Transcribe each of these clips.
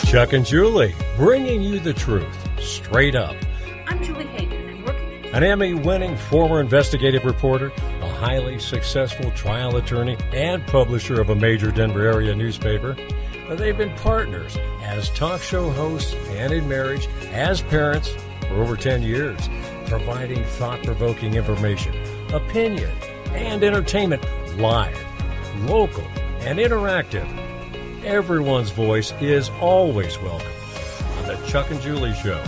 Chuck and Julie, bringing you the truth, straight up. I'm Julie Hayden, and working an Emmy-winning former investigative reporter, a highly successful trial attorney, and publisher of a major Denver area newspaper. They've been partners as talk show hosts and in marriage, as parents for over 10 years, providing thought-provoking information, opinion, and entertainment live, local, and interactive. Everyone's voice is always welcome on the Chuck and Julie Show.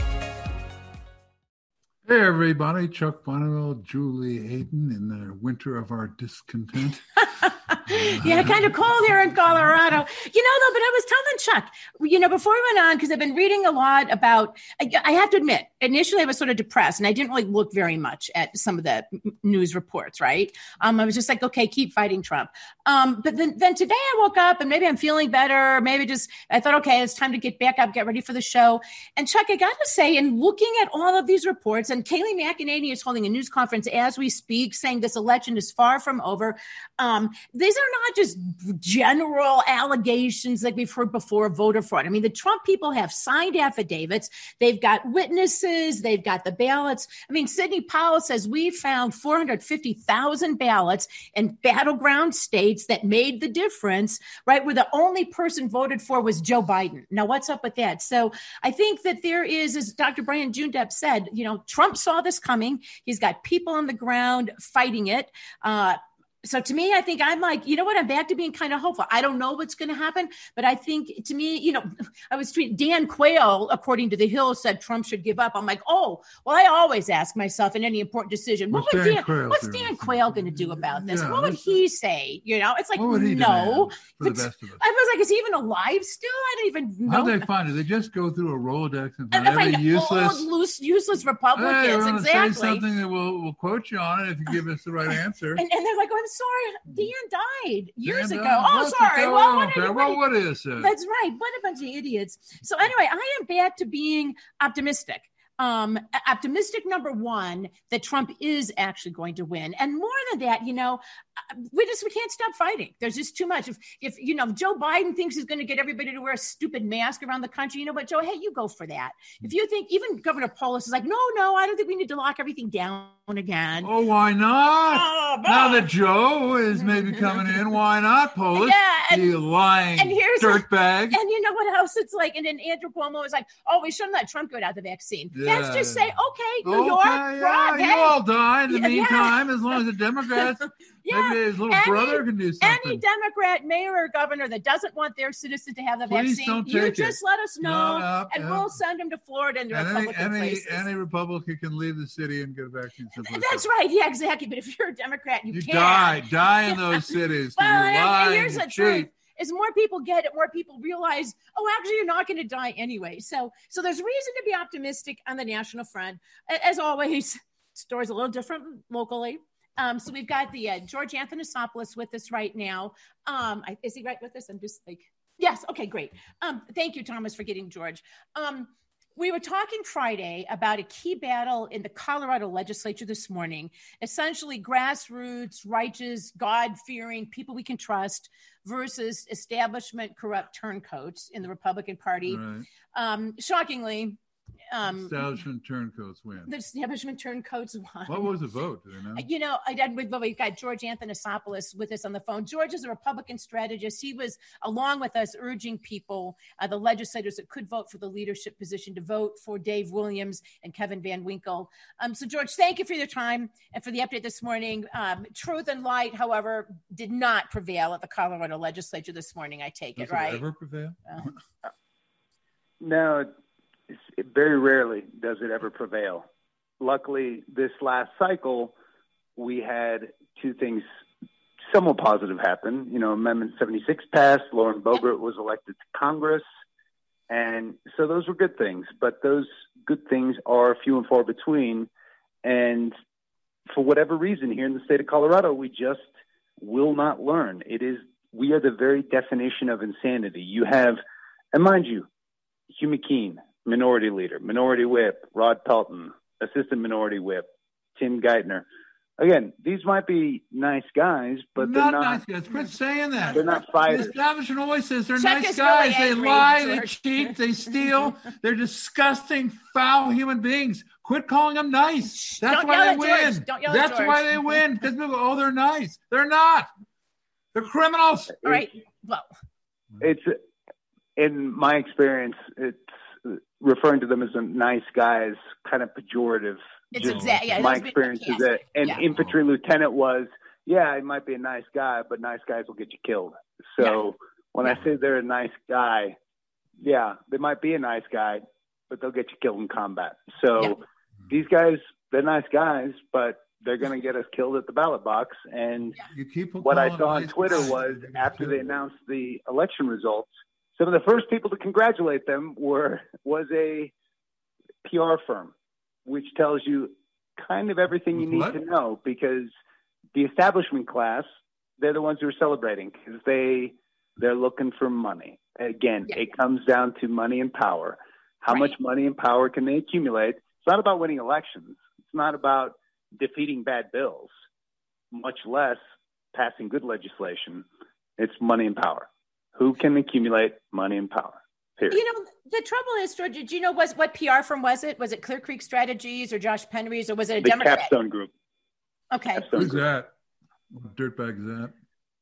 Hey, everybody. Chuck Bonneville, Julie Hayden in the winter of our discontent. Yeah, kind of cold here in Colorado. Though, but I was telling Chuck, before we went on, because I've been reading a lot about, I have to admit, initially I was sort of depressed and I didn't really look very much at some of the news reports, right? I was just like, okay, keep fighting Trump. But then today I woke up and maybe I'm feeling better. I thought, okay, it's time to get back up, get ready for the show. And Chuck, I got to say, in looking at all of these reports, and Kayleigh McEnany is holding a news conference as we speak, saying this election is far from over. These are not just general allegations like we've heard before of voter fraud. I mean, the Trump people have signed affidavits. They've got witnesses. They've got the ballots. I mean, Sidney Powell says we found 450,000 ballots in battleground states that made the difference, right? Where the only person voted for was Joe Biden. Now, what's up with that? So I think that there is, as Dr. Brian Jundep said, Trump saw this coming. He's got people on the ground fighting it. So to me, I think I'm like, I'm back to being kind of hopeful. I don't know what's going to happen, but I think to me, I was tweeting, Dan Quayle, according to The Hill, said Trump should give up. I'm like, oh, well, I always ask myself in any important decision, what's Dan Quayle going to do about this? Yeah, what would he say? It's like, what would he no. For the best of us? I was like, is he even alive still? I don't even know. How'd they find it? They just go through a Rolodex and find every useless Republicans. Hey, we're going to say exactly. something that we'll quote you on it if you give us the right answer. And they're like, I'm sorry, Dan died years ago. Oh, sorry. What is it? That's right. What a bunch of idiots. So anyway, I am back to being optimistic. Optimistic, number one, that Trump is actually going to win. And more than that, we can't stop fighting. There's just too much. If Joe Biden thinks he's going to get everybody to wear a stupid mask around the country, Joe, hey, you go for that. If you think, even Governor Polis is like, no, I don't think we need to lock everything down again. Oh, why not? Now that Joe is maybe coming in, why not, Polis? Yeah, you lying dirtbag. And you know what else it's like? And then Andrew Cuomo is like, oh, we shouldn't let Trump go without the vaccine. Yeah. Let's just say, okay, New York, Rob, you all die in the meantime, as long as the Democrats, maybe his little brother can do something. Any Democrat mayor or governor that doesn't want their citizen to have the vaccine, just let us know, and we'll send them to Florida and the Republican places. Any Republican can leave the city and get a vaccine. That's right. Yeah, exactly. But if you're a Democrat, you can't. Die in those cities. Well, here's the truth. As more people get it, more people realize, actually, you're not going to die anyway. So there's reason to be optimistic on the national front. As always, story's a little different locally. So we've got the George Anthony-Sopoulos with us right now. Is he right with us? I'm just like, yes. Okay, great. Thank you, Thomas, for getting George. We were talking Friday about a key battle in the Colorado legislature this morning, essentially grassroots, righteous, God-fearing people we can trust versus establishment corrupt turncoats in the Republican Party. Right. Shockingly, establishment turncoats win. The establishment turncoats won. What was the vote? Do you know? We've got George Anthony-Sopoulos with us on the phone. George is a Republican strategist. He was, along with us, urging people, the legislators that could vote for the leadership position, to vote for Dave Williams and Kevin Van Winkle. So, George, thank you for your time and for the update this morning. Truth and light, however, did not prevail at the Colorado legislature this morning, I take it, right? Does it ever prevail? No, very rarely does it ever prevail. Luckily, this last cycle, we had two things somewhat positive happen. Amendment 76 passed. Lauren Boebert was elected to Congress. And so those were good things. But those good things are few and far between. And for whatever reason, here in the state of Colorado, we just will not learn. We are the very definition of insanity. You have, and mind you, Hugh McKean, Minority Leader, Minority Whip, Rod Pelton, Assistant Minority Whip, Tim Geithner, again, these might be nice guys, but they're not nice guys. Quit saying that. They're not fighters. The establishment always says they're Chuck nice is guys. really They angry, lie, they George. cheat, they steal. They're disgusting, foul human beings. Quit calling them nice. That's Don't why yell they at win. George. Don't yell at That's George. why they win. Because people go, oh, they're nice. They're not. They're criminals. All right. Well, It's in my experience, it's referring to them as a nice guy is kind of pejorative. it's Just exactly. Yeah, my those experience is that an Yeah. infantry lieutenant was, yeah, he might be a nice guy, but nice guys will get you killed. So when I say they're a nice guy, yeah, they might be a nice guy, but they'll get you killed in combat. So these guys, they're nice guys, but they're going to get us killed at the ballot box. And You keep what I calling saw on nice Twitter guys. was after they announced the election results, some of the first people to congratulate them was a PR firm, which tells you kind of everything you need What? to know, because the establishment class, they're the ones who are celebrating because they're looking for money. Again, it comes down to money and power. How much money and power can they accumulate? It's not about winning elections. It's not about defeating bad bills, much less passing good legislation. It's money and power. Who can accumulate money and power? Period. You know, the trouble is, George, do you know what PR firm was it? Was it Clear Creek Strategies or Josh Penry's, or was it a The Democrat? Capstone Group. Okay. Capstone Who's Group. that? What dirtbag is that?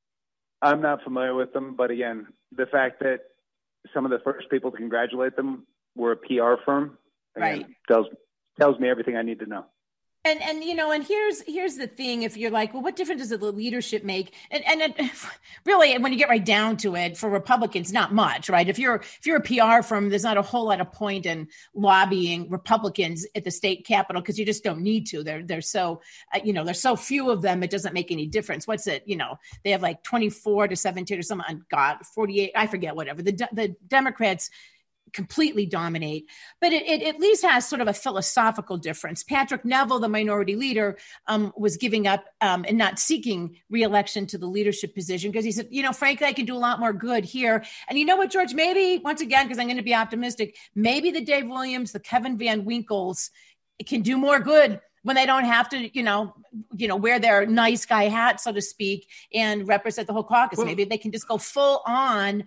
I'm not familiar with them, but again, the fact that some of the first people to congratulate them were a PR firm, again, tells me everything I need to know. And you know, and here's the thing: if you're like, well, what difference does the leadership make? And really, when you get right down to it, for Republicans, not much, right? If you're a PR firm, there's not a whole lot of point in lobbying Republicans at the state capitol, because you just don't need to. They're so there's so few of them, it doesn't make any difference. What's it? They have like 24 to 17 or something. On God, 48, I forget. Whatever. The Democrats completely dominate, but it at least has sort of a philosophical difference. Patrick Neville, the minority leader, was giving up and not seeking re-election to the leadership position because he said, frankly, I can do a lot more good here. And you know what, George, maybe once again, because I'm going to be optimistic, maybe the Dave Williams, the Kevin Van Winkles can do more good when they don't have to, wear their nice guy hat, so to speak, and represent the whole caucus. Maybe they can just go full on,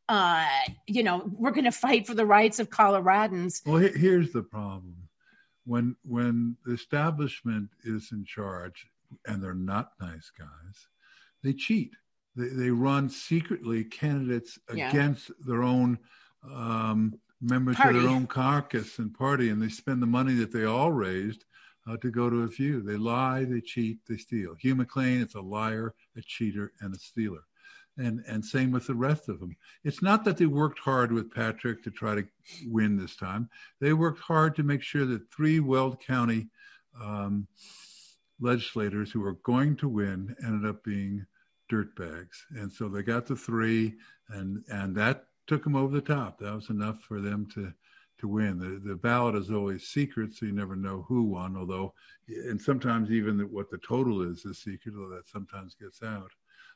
we're going to fight for the rights of Coloradans. Well, here's the problem. When the establishment is in charge and they're not nice guys, they cheat. They run secretly candidates against their own members of their own caucus and party, and they spend the money that they all raised to go to a few. They lie, they cheat, they steal. Hugh McLean is a liar, a cheater, and a stealer. And same with the rest of them. It's not that they worked hard with Patrick to try to win this time. They worked hard to make sure that 3 Weld County legislators who were going to win ended up being dirtbags. And so they got the 3, and that took them over the top. That was enough for them to win. The ballot is always secret, so you never know who won, and sometimes even what the total is secret, although that sometimes gets out.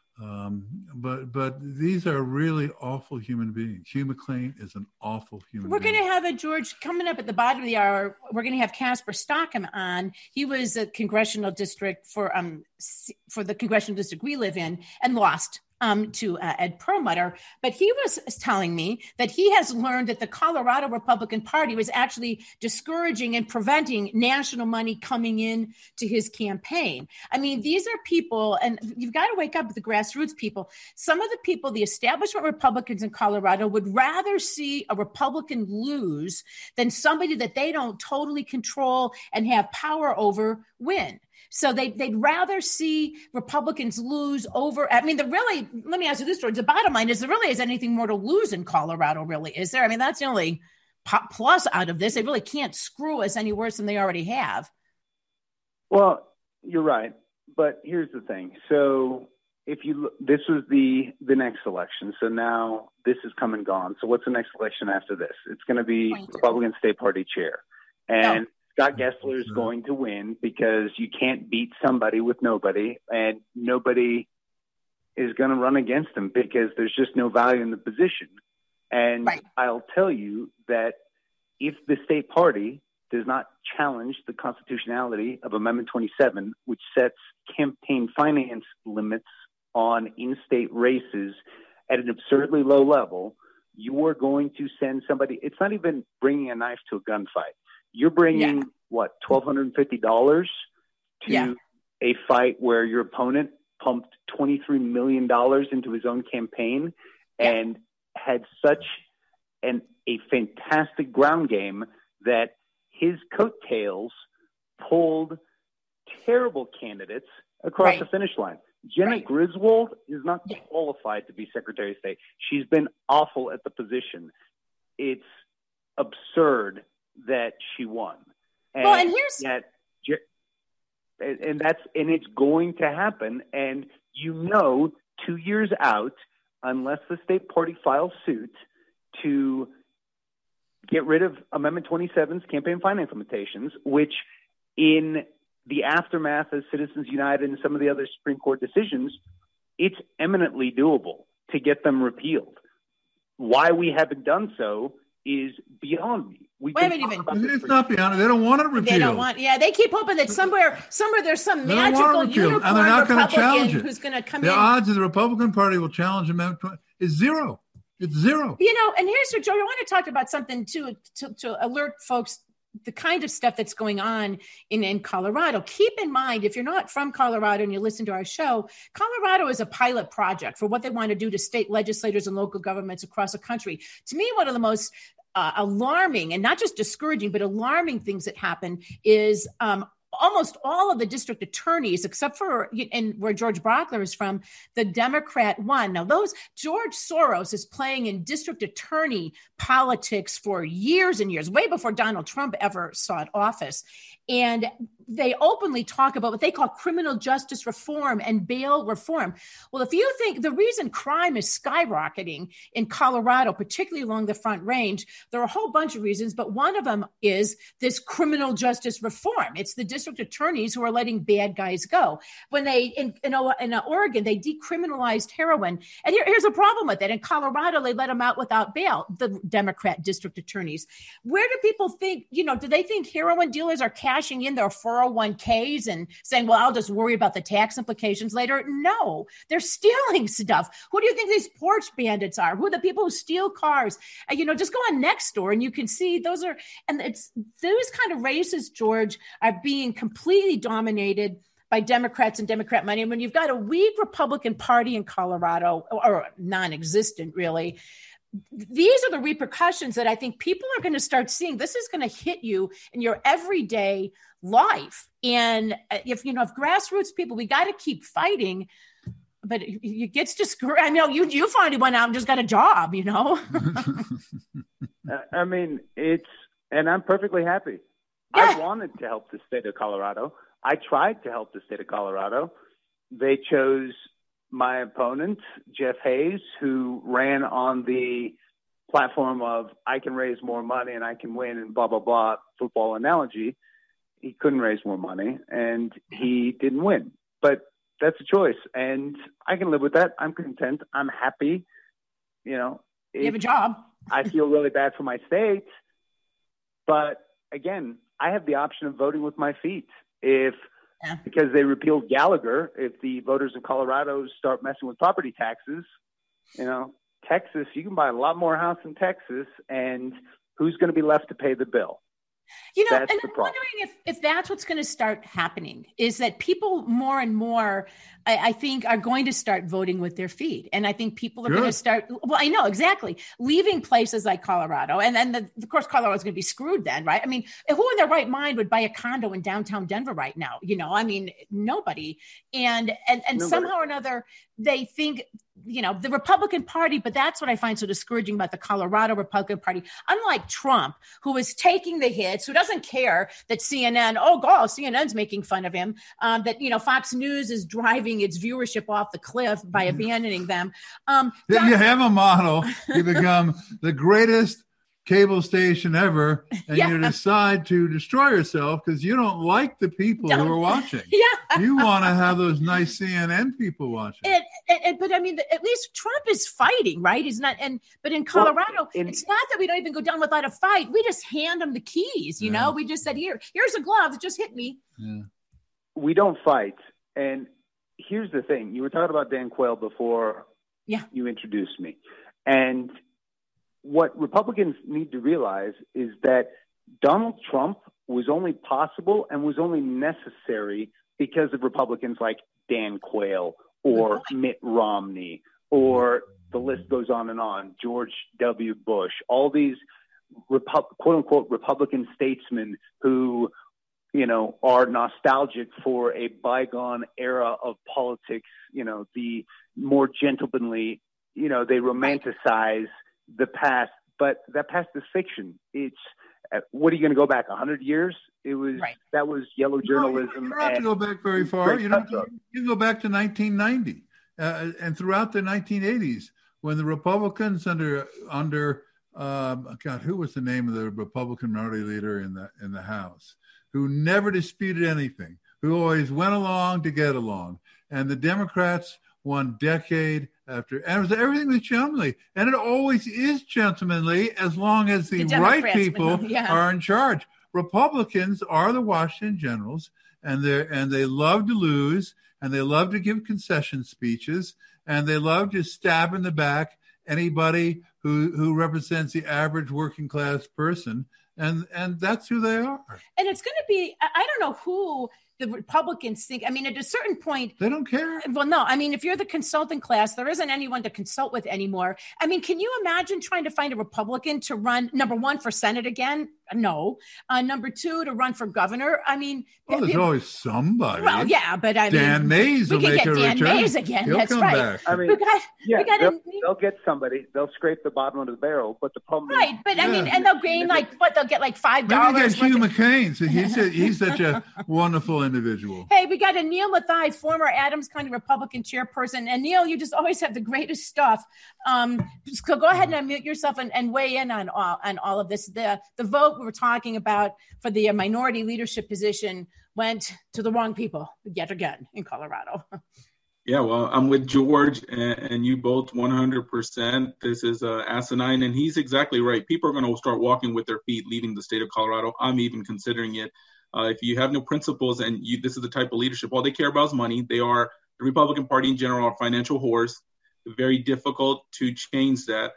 But these are really awful human beings. Hugh McLean is an awful human being. We're going to have George, coming up at the bottom of the hour. We're going to have Casper Stockham on. He was a congressional district for the congressional district we live in, and lost to Ed Perlmutter. But he was telling me that he has learned that the Colorado Republican Party was actually discouraging and preventing national money coming in to his campaign. I mean, these are people, and you've got to wake up with the grassroots people. Some of the people, the establishment Republicans in Colorado, would rather see a Republican lose than somebody that they don't totally control and have power over win. So they'd rather see Republicans lose over. I mean, let me ask you this, George. The bottom line is there really is anything more to lose in Colorado, really, is there? I mean, that's the only plus out of this. They really can't screw us any worse than they already have. Well, you're right. But here's the thing. So if you look, this was the next election. So now this is come and gone. So what's the next election after this? It's going to be Republican State Party chair. And Scott Gessler is going to win because you can't beat somebody with nobody, and nobody is going to run against him because there's just no value in the position. And I'll tell you that if the state party does not challenge the constitutionality of Amendment 27, which sets campaign finance limits on in-state races at an absurdly low level, you are going to send somebody. It's not even bringing a knife to a gunfight. You're bringing $1,250 to a fight where your opponent pumped $23 million into his own campaign and had such a fantastic ground game that his coattails pulled terrible candidates across the finish line. Janet Griswold is not qualified to be Secretary of State. She's been awful at the position. It's absurd that she won. And it's going to happen. And 2 years out, unless the state party files suit to get rid of Amendment 27's campaign finance limitations, which in the aftermath of Citizens United and some of the other Supreme Court decisions, it's eminently doable to get them repealed. Why we haven't done so is beyond me. It's not beyond it. They don't want it repealed. They don't want. Yeah, they keep hoping that somewhere there's some magical unicorn and they're not going to challenge it. Who's going to come in. The odds of the Republican Party will challenge Amendment 20 is zero. It's zero. And here's what, Joe, I want to talk about something too to alert folks the kind of stuff that's going on in Colorado. Keep in mind, if you're not from Colorado and you listen to our show, Colorado is a pilot project for what they want to do to state legislators and local governments across the country. To me, one of the most alarming and not just discouraging, but alarming things that happen is almost all of the district attorneys, except for where George Brockler is from, the Democrat won. Now, George Soros is playing in district attorney politics for years and years, way before Donald Trump ever sought office. And they openly talk about what they call criminal justice reform and bail reform. Well, if you think the reason crime is skyrocketing in Colorado, particularly along the Front Range, there are a whole bunch of reasons, but one of them is this criminal justice reform. It's the district attorneys who are letting bad guys go. When they, in Oregon, they decriminalized heroin. And here's a problem with it. In Colorado, they let them out without bail, the Democrat district attorneys. Where do people think, do they think heroin dealers are cashing in their 401ks and saying, well, I'll just worry about the tax implications later? No, they're stealing stuff. Who do you think these porch bandits are? Who are the people who steal cars? Just go on Nextdoor and you can see those kind of races, George, are being completely dominated by Democrats and Democrat money. And when you've got a weak Republican Party in Colorado, or non-existent really, these are the repercussions that I think people are going to start seeing. This is going to hit you in your everyday life. And if grassroots people, we got to keep fighting, but it gets discouraged. I know you finally went out and just got a job, I mean, and I'm perfectly happy. Yeah. I wanted to help the state of Colorado. I tried to help the state of Colorado. They chose my opponent, Jeff Hayes, who ran on the platform of I can raise more money and I can win and blah, blah, blah, football analogy. He couldn't raise more money and he didn't win. But that's a choice. And I can live with that. I'm content. I'm happy. You have a job. I feel really bad for my state. But again, I have the option of voting with my feet. Because they repealed Gallagher, if the voters in Colorado start messing with property taxes, Texas, you can buy a lot more house in Texas, and who's going to be left to pay the bill? That's and I'm wondering if that's what's going to start happening, is that people more and more, I think, are going to start voting with their feet. And I think people are going to start, I know, exactly, leaving places like Colorado. And then, of course, Colorado's going to be screwed then, right? I mean, who in their right mind would buy a condo in downtown Denver right now? Nobody. And nobody. Somehow or another, they think, the Republican Party, but that's what I find so discouraging about the Colorado Republican Party. Unlike Trump, who is taking the hits, who doesn't care that CNN's making fun of him, that, Fox News is driving its viewership off the cliff by abandoning them. You have a model. You become the greatest cable station ever, and you decide to destroy yourself because you don't like the people who are watching. You want to have those nice CNN people watching. But I mean, at least Trump is fighting, right? He's not, but in Colorado, it's not that we don't even go down without a fight. We just hand them the keys, you know? We just said, here's a glove, just hit me. Yeah. We don't fight. And here's the thing. You were talking about Dan Quayle before you introduced me. And what Republicans need to realize is that Donald Trump was only possible and was only necessary because of Republicans like Dan Quayle or Mitt Romney, or the list goes on, George W. Bush, all these quote unquote Republican statesmen who, you know, are nostalgic for a bygone era of politics, you know, the more gentlemanly, you know, they romanticize the past, but that past is fiction. It's, what are you going to go back 100 years? It was that was yellow journalism. You don't have to go back very far. You can go back to 1990 and throughout the 1980s when the Republicans under God, who was the name of the Republican minority leader in the House, who never disputed anything, who always went along to get along, and the Democrats won decade after, and it was everything was gentlemanly, and it always is gentlemanly as long as the right people are in charge. Republicans are the Washington Generals, and they love to lose, and they love to give concession speeches, and they love to stab in the back anybody who represents the average working class person, and that's who they are. And it's going to be, I don't know who the Republicans think. I mean, at a certain point, they don't care. Well, no, I mean, if you're the consultant class, there isn't anyone to consult with anymore. I mean, can you imagine trying to find a Republican to run, number one, for Senate again? No. Number two, to run for governor. I mean, well, there's always somebody. Well, yeah, but I mean, Dan Mays will make a return. Dan Mays again. He'll That's come right. back. I mean, they'll get somebody. They'll scrape the bottom of the barrel, but the problem is, but I mean, and they'll gain they'll get like $5. Maybe get Hugh McCain. So he's such a wonderful individual. Hey, we got a Neil Mathai, former Adams County Republican chairperson, and Neil, you just always have the greatest stuff. Just go ahead and unmute yourself and weigh in on all of this. The vote we were talking about for the minority leadership position went to the wrong people yet again in Colorado. Yeah, well, I'm with George and you both 100%. This is asinine, and he's exactly right. People are going to start walking with their feet leaving the state of Colorado. I'm even considering it. If you have no principles and this is the type of leadership, all they care about is money. They are, the Republican Party in general, are financial whores. Very difficult to change that.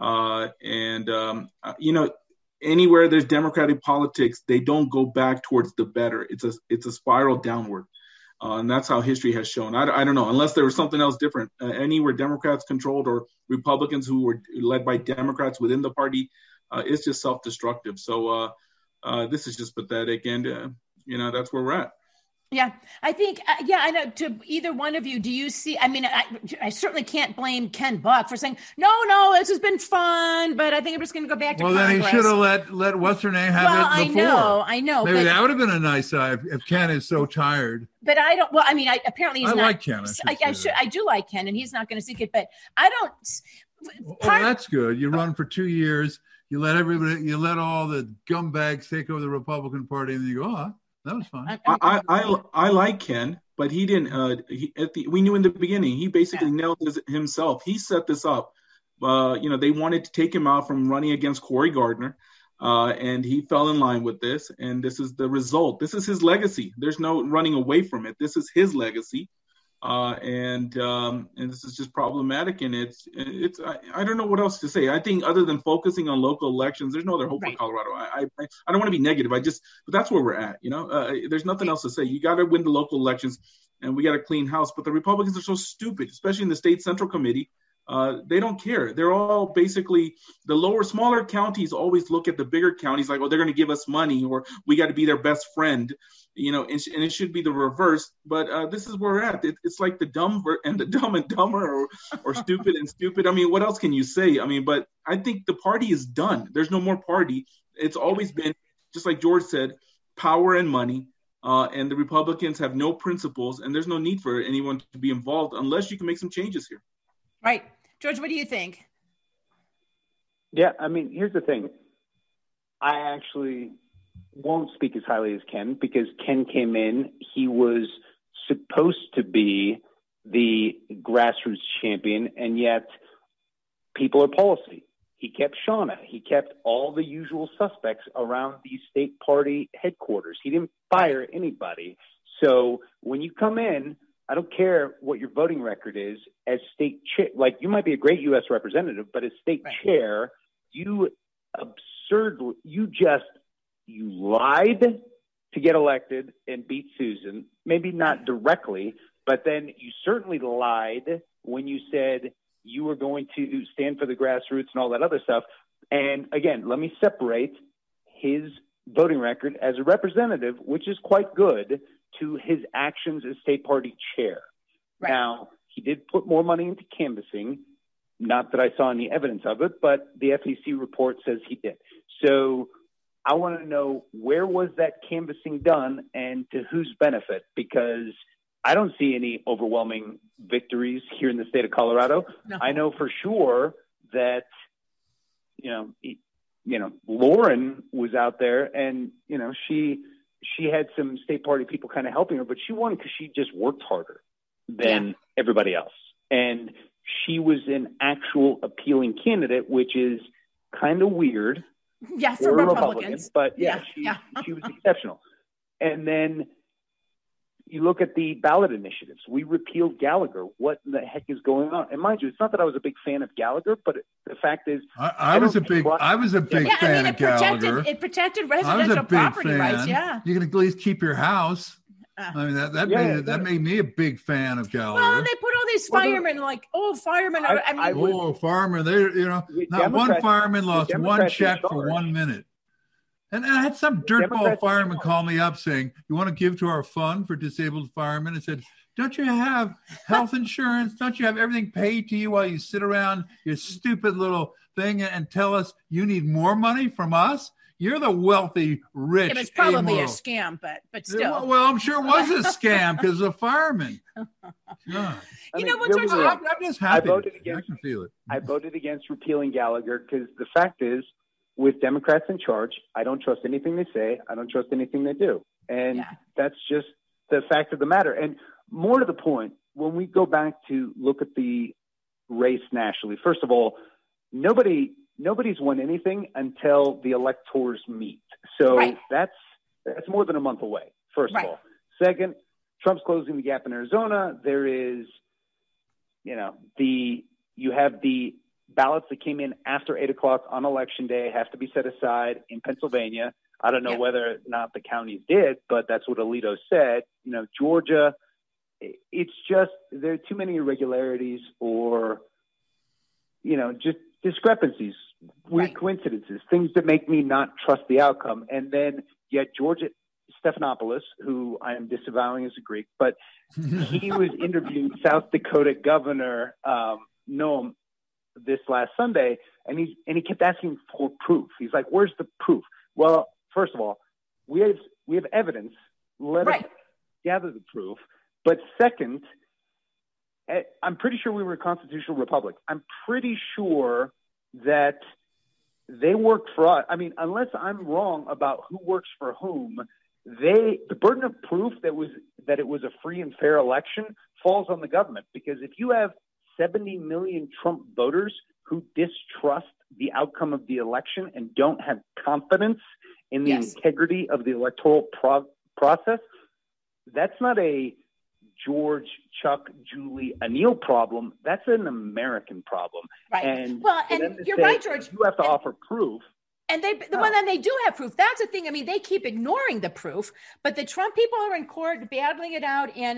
Anywhere there's Democratic politics, they don't go back towards the better. It's a spiral downward. And that's how history has shown. I don't know, unless there was something else different. Anywhere Democrats controlled or Republicans who were led by Democrats within the party, it's just self-destructive. So this is just pathetic. And, that's where we're at. Yeah, I think, I know, to either one of you, do you see, I mean, I certainly can't blame Ken Buck for saying, no, this has been fun, but I think I'm just going to go back to Congress. Then he should have let what's her name have it before. I know. Maybe that would have been a nice side if Ken is so tired. But I don't, apparently he's not. I like Ken. I do like Ken, and he's not going to seek it, but I don't. That's good. You run for 2 years, you let all the gumbags take over the Republican Party, and then you go, that was fun. I like Ken, but he didn't. We knew in the beginning he basically nailed himself. He set this up. They wanted to take him out from running against Cory Gardner, and he fell in line with this. And this is the result. This is his legacy. There's no running away from it. This is his legacy, and this is just problematic. And it's I don't know what else to say. I think other than focusing on local elections, there's no other hope for Colorado. I don't want to be negative. But that's where we're at. There's nothing else to say. You got to win the local elections, and we got a clean house. But the Republicans are so stupid, especially in the state central committee. They don't care. They're all basically the smaller counties always look at the bigger counties like, oh, they're going to give us money, or we got to be their best friend, and it should be the reverse. But this is where we're at. It's like the dumb and the dumb and dumber, or stupid and stupid. I mean, what else can you say? I mean, but I think the party is done. There's no more party. It's always been, just like George said, power and money. And the Republicans have no principles, and there's no need for anyone to be involved unless you can make some changes here. Right. George, what do you think? Yeah, I mean, here's the thing. I actually won't speak as highly as Ken because Ken came in. He was supposed to be the grassroots champion, and yet people are policy. He kept Shauna. He kept all the usual suspects around the state party headquarters. He didn't fire anybody. So when you come in, I don't care what your voting record is as state chair. Like, you might be a great U.S. representative, but as state chair, you lied to get elected and beat Susan. Maybe not directly, but then you certainly lied when you said you were going to stand for the grassroots and all that other stuff. And again, let me separate his voting record as a representative, which is quite good, to his actions as state party chair. Right. Now, he did put more money into canvassing. Not that I saw any evidence of it, but the FEC report says he did. So I want to know, where was that canvassing done and to whose benefit? Because I don't see any overwhelming victories here in the state of Colorado. No. I know for sure that, Lauren was out there, and, she had some state party people kind of helping her, but she won because she just worked harder than everybody else. And she was an actual appealing candidate, which is kind of weird. Yeah, for Republicans. But she was exceptional. And then you look at the ballot initiatives. We repealed Gallagher. What in the heck is going on? And mind you, it's not that I was a big fan of Gallagher, but the fact is, I was a big fan of Gallagher. It protected residential property rights. Yeah, you can at least keep your house. I mean, that made me a big fan of Gallagher. Well, they put all these firemen, firemen. Firemen. Not one fireman lost one check for 1 minute. And I had some dirtball fireman call me up saying, "You want to give to our fund for disabled firemen?" I said, "Don't you have health insurance? Don't you have everything paid to you while you sit around your stupid little thing and tell us you need more money from us? You're the wealthy, rich." It was probably a scam, but still. Well, I'm sure it was a scam because of firemen. Yeah. George? I'm just happy. I can feel it. I voted against repealing Gallagher because the fact is, with Democrats in charge, I don't trust anything they say. I don't trust anything they do. And that's just the fact of the matter. And more to the point, when we go back to look at the race nationally, first of all, nobody's won anything until the electors meet. So that's more than a month away, first of all. Second, Trump's closing the gap in Arizona. There is, you have the ballots that came in after 8:00 on election day have to be set aside in Pennsylvania. I don't know whether or not the counties did, but that's what Alito said. Georgia, it's just, there are too many irregularities or, just discrepancies, weird coincidences, things that make me not trust the outcome. And then yet Georgia Stephanopoulos, who I am disavowing as a Greek, but he was interviewing South Dakota Governor Noam this last Sunday, and he kept asking for proof. He's like, "Where's the proof?" Well, first of all, we have evidence. Let us gather the proof. But second, I'm pretty sure we were a constitutional republic. I'm pretty sure that they worked for us. I mean, unless I'm wrong about who works for whom, the burden of proof that it was a free and fair election falls on the government. Because if you have 70 million Trump voters who distrust the outcome of the election and don't have confidence in the integrity of the electoral process, that's not a George, Chuck, Julie, Anil problem. That's an American problem. Right. And you're right, George. You have to offer proof. And they do have proof. That's the thing. I mean, they keep ignoring the proof, but the Trump people are in court battling it out. And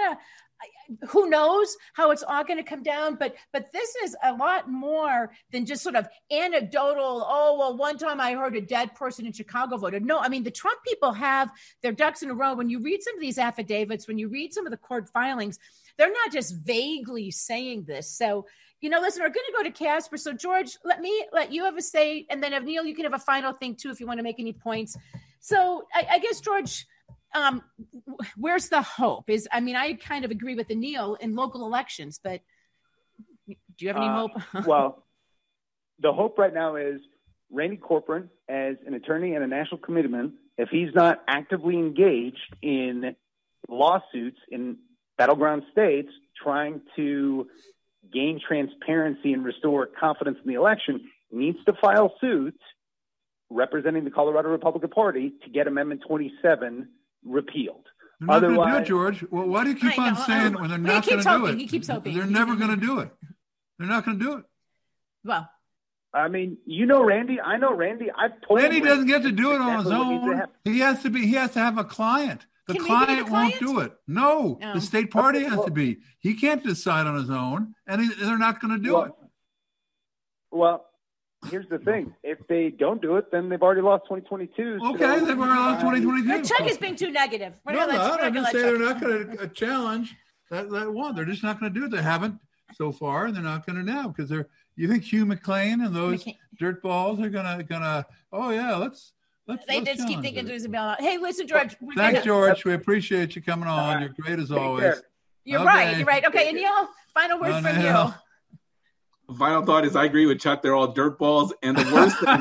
who knows how it's all going to come down, but this is a lot more than just sort of anecdotal. Oh, well, one time I heard a dead person in Chicago voted. No, I mean, the Trump people have their ducks in a row. When you read some of these affidavits, when you read some of the court filings, they're not just vaguely saying this. So, listen, we're going to go to Casper. So, George, let you have a say, and then Neil, you can have a final thing too if you want to make any points. So, I guess, George, where's the hope? I kind of agree with Neil in local elections, but do you have any hope? Well, the hope right now is Randy Corcoran, as an attorney and a national committeeman, if he's not actively engaged in lawsuits in battleground states trying to gain transparency and restore confidence in the election needs to file suit representing the Colorado Republican Party to get Amendment 27 repealed. They're not going to do it, George. Well, why do you keep on saying when they're not going to do it? He keeps hoping. They're never going to do it. They're not going to do it. Well, I mean, you know Randy. I know Randy. I've told Randy him doesn't get to do it on his own. He has to have a client. The client won't do it. No, the state party has to be. He can't decide on his own, and they're not going to do it. Well, here's the thing. If they don't do it, then they've already lost 2022. Okay, they've already lost 2022. Chuck is being too negative. I didn't say they're not going to challenge that one. They're just not going to do it. They haven't so far, and they're not going to now because they're. You think Hugh McLean and those dirtballs are gonna? Oh yeah, let's keep thinking there's a bailout. Hey, listen, George. Thanks, George. We appreciate you coming on. You're great as always. You're right. You're right. Okay, Anil, final word from you. Final thought is I agree with Chuck. They're all dirtballs, and the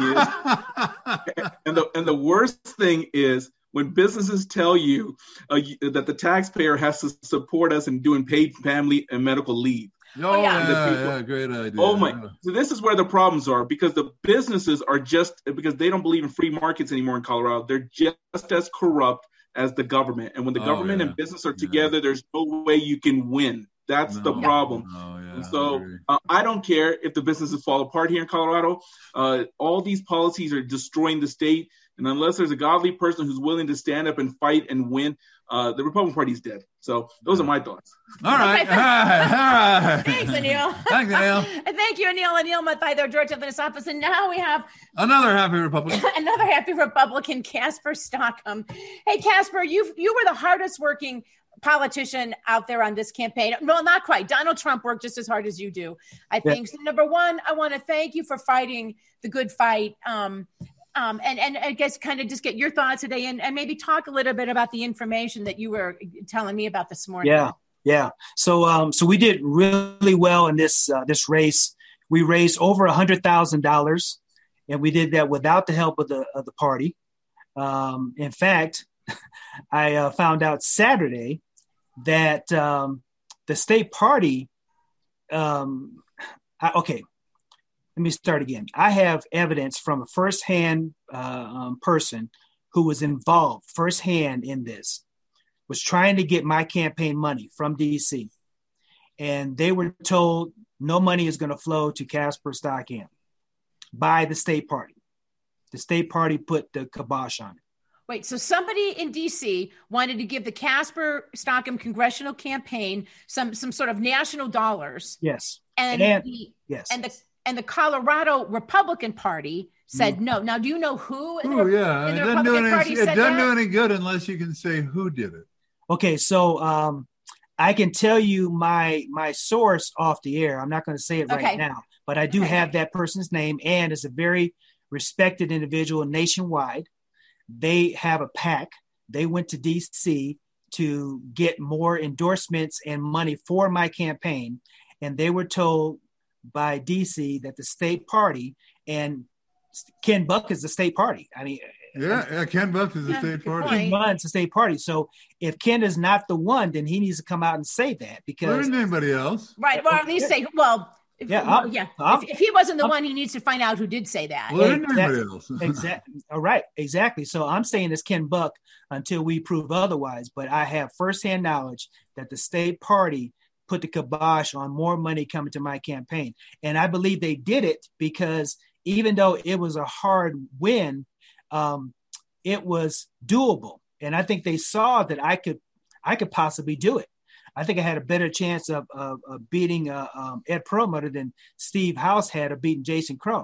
worst thing is, when businesses tell you that the taxpayer has to support us in doing paid family and medical leave. Yeah, great idea. Oh my! So this is where the problems are, because the businesses are because they don't believe in free markets anymore in Colorado. They're just as corrupt as the government, and when the government and business are together, there's no way you can win. That's the problem. And so I don't care if the businesses fall apart here in Colorado. All these policies are destroying the state. And unless there's a godly person who's willing to stand up and fight and win, the Republican Party is dead. So those are my thoughts. All right. All right. Thanks, Anil. Thanks, Anil. And thank you, Anil. Anil Mathai, George Evan's office. And now we have another happy Republican. Casper Stockham. Hey, Casper, you were the hardest working politician out there on this campaign. No, not quite. Donald Trump worked just as hard as you do, I think. So, number one, I want to thank you for fighting the good fight. And I guess kind of just get your thoughts today and maybe talk a little bit about the information that you were telling me about this morning. Yeah. So we did really well in this race. We raised over $100,000, and we did that without the help of the party. In fact, I found out Saturday that the state party. Let me start again. I have evidence from a firsthand person who was involved firsthand in this, was trying to get my campaign money from DC. And they were told no money is going to flow to Casper Stockham by the state party. The state party put the kibosh on it. Wait, so somebody in DC wanted to give the Casper Stockham congressional campaign some sort of national dollars. Yes. And the Colorado Republican Party said no. Now, do you know who? It doesn't do any good unless you can say who did it. Okay, so I can tell you my source off the air. I'm not going to say it right now, but I do have that person's name, and it's a very respected individual nationwide. They have a PAC. They went to DC to get more endorsements and money for my campaign, and they were told by DC that the state party, and Ken Buck is the state party. I mean, Ken Buck is the state party. He runs the state party. So if Ken is not the one, then he needs to come out and say that, because there isn't anybody else. Right. Well, at least say, if he wasn't the one, he needs to find out who did say that. Well, there isn't anybody else. Exactly. All right. Exactly. So I'm saying it's Ken Buck until we prove otherwise. But I have firsthand knowledge that the state party put the kibosh on more money coming to my campaign. And I believe they did it because even though it was a hard win, it was doable. And I think they saw that I could possibly do it. I think I had a better chance of beating Ed Perlmutter than Steve House had of beating Jason Crow.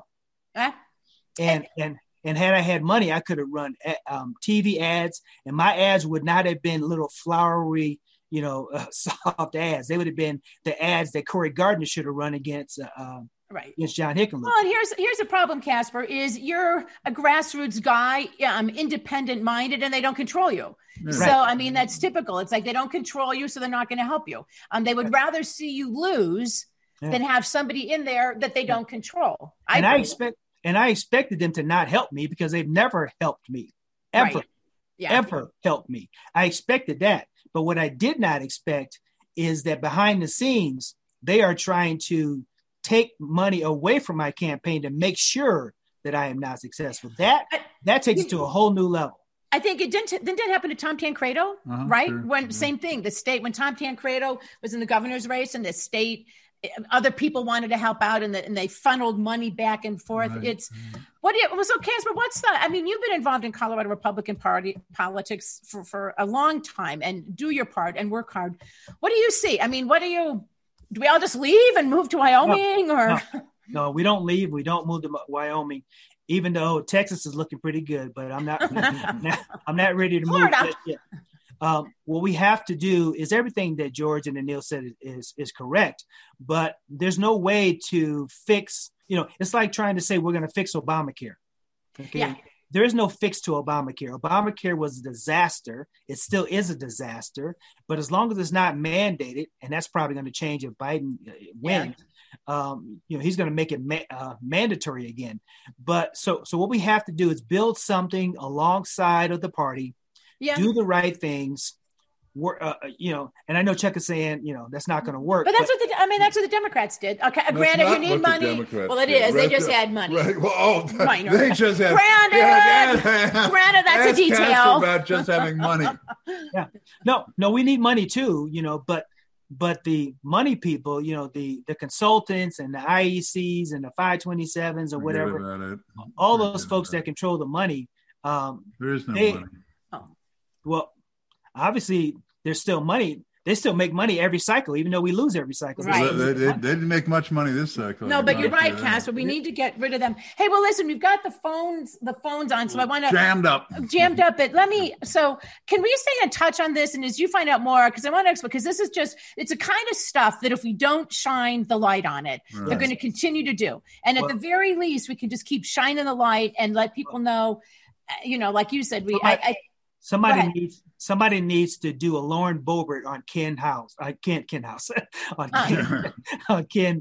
And had I had money, I could have run TV ads, and my ads would not have been little flowery, soft ads. They would have been the ads that Cory Gardner should have run against John Hickenlooper. Well, and here's the problem, Casper, is you're a grassroots guy, independent minded, and they don't control you. Yeah. So, I mean, that's typical. It's like they don't control you, so they're not going to help you. They would rather see you lose than have somebody in there that they don't control. I expected them to not help me because they've never helped me, ever helped me. I expected that. But what I did not expect is that behind the scenes, they are trying to take money away from my campaign to make sure that I am not successful. That takes it to a whole new level. I think it didn't happen to Tom Tancredo, right? Sure. Same thing. The state, when Tom Tancredo was in the governor's race, and the state, other people wanted to help out, and they funneled money back and forth. Right. Casper, what's the? I mean, you've been involved in Colorado Republican Party politics for a long time, and do your part and work hard. What do you see? I mean, do we all just leave and move to Wyoming, No, we don't leave. We don't move to Wyoming, even though Texas is looking pretty good. But I'm not. I'm not ready to move yet. What we have to do is everything that George and Anil said is correct, but there's no way to fix. It's like trying to say we're going to fix Obamacare. Okay. Yeah. There is no fix to Obamacare. Obamacare was a disaster. It still is a disaster. But as long as it's not mandated, and that's probably going to change if Biden wins, he's going to make it mandatory again. But so what we have to do is build something alongside of the party, do the right things. And I know Chuck is saying, that's not going to work. But that's what the Democrats did. Okay, granted, you need money. Well, it is. They just had money. Right. Well, they just had. Granted, that's a detail about just having money. Yeah. No, we need money too. But the money people, the consultants and the IECs and the 527s or whatever, all those folks that control the money. There is no money. Well, obviously, there's still money. They still make money every cycle, even though we lose every cycle. Right. They didn't make much money this cycle. No, but you're right, Casper. We need to get rid of them. Hey, well, listen, we've got the phones on, so I want to jammed up. But so can we stay in touch on this? And as you find out more, because this is it's a kind of stuff that if we don't shine the light on it, they're going to continue to do. And at the very least, we can just keep shining the light and let people know, like you said, Somebody needs to do a Lauren Boebert on Ken House. Ken House on Ken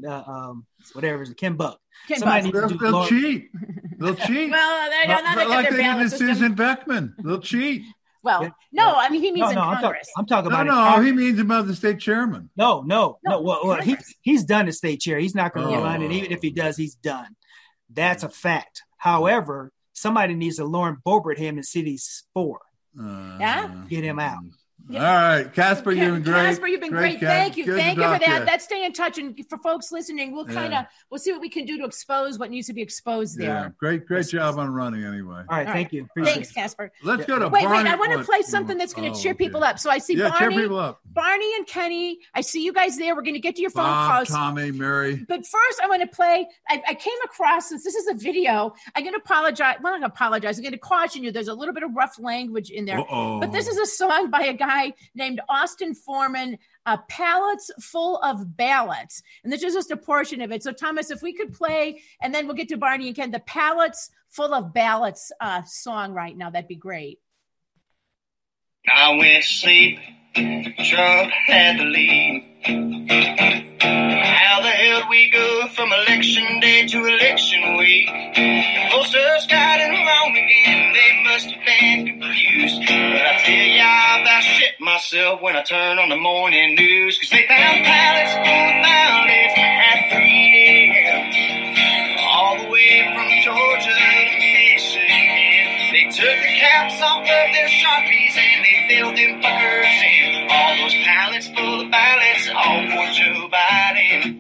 Ken Buck. They'll cheat. They'll cheat. Well, they're not like they did with Susan Beckman. They'll cheat. Well, no, I mean he means in Congress. I'm talking about no. He means about the state chairman. No. Well, he's done as state chair. He's not going to run, and even if he does, he's done. That's a fact. However, somebody needs to Lauren Boebert him in cities 4. Get him out. All right, Casper, you've been great. Casper, you've been great. Thank you for that. Let's stay in touch, and for folks listening, we'll see what we can do to expose what needs to be exposed there. Great job on running anyway. All right, thank you. Thanks, Casper. Let's go to Wait, Barney. I want to play something that's going to cheer people up. So I see cheer people up. Barney and Kenny. I see you guys there. We're going to get to your phone calls. Tommy, Mary. But first, I want to play. I came across this. This is a video. I'm going to apologize. Well, I'm going to apologize. I'm going to caution you. There's a little bit of rough language in there. But this is a song by a guy named Austin Foreman, Pallets Full of Ballots. And this is just a portion of it. So, Thomas, if we could play, and then we'll get to Barney and Ken, the Pallets Full of Ballots song right now, that'd be great. I went to sleep. Trump had the lead. How the hell do we go from election day to election week? The posters got it wrong again. They must have been confused. But I tell ya, I about shit myself when I turn on the morning news. Cause they found pallets full of ballots at 3 a.m. All the way from Georgia to Michigan. They took the caps off of their Sharpies and they filled them fuckers in. All those pallets full of ballots, all for Joe Biden.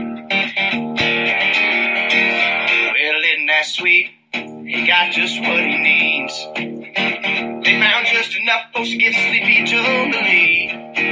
Well, isn't that sweet? He got just what he needs. They found just enough folks to give Sleepy Joe the lead.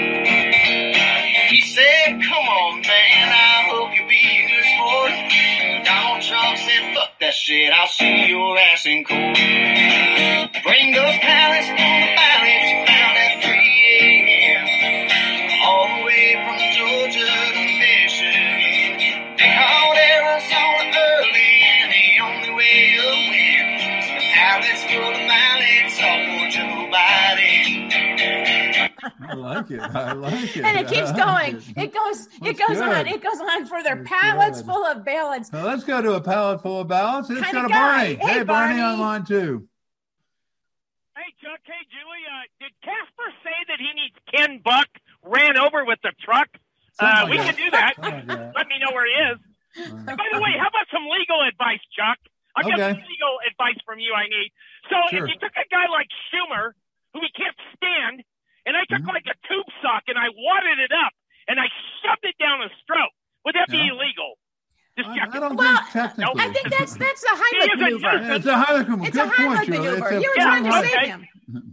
He said, come on, man, I hope you'll be a good sport. Donald Trump said, fuck that shit, I'll see your ass in court. Bring those pallets full of ballots you found at 3 a.m. All the way from Georgia to Michigan. They called Arizona early, and the only way to win is the pallets full of ballots all for Joe Biden. I like it. And it keeps going. It goes on further. That's pallets good. full of ballots. So let's go to a pallet full of ballots. Let's Kinda go to guy. Barney. Hey, Barney Barney. on line 2. Hey, Chuck. Hey, Julie. Did Casper say that he needs Ken Buck ran over with the truck. We can do that. Something like that. Let me know where he is. By the way, how about some legal advice, Chuck? I've got some legal advice from you I need. So Sure. if you took a guy like Schumer, who he can't stand, and I took like a tube sock and I wadded it up and I shoved it down his throat, would that be illegal? Just I checking. don't Well, think technically. I think that's the Heimlich He is a maneuver. nuisance. It's a Heimlich maneuver. It's a Good point, Heimlich Julie. maneuver. It's a You were Yeah, trying to okay. save him.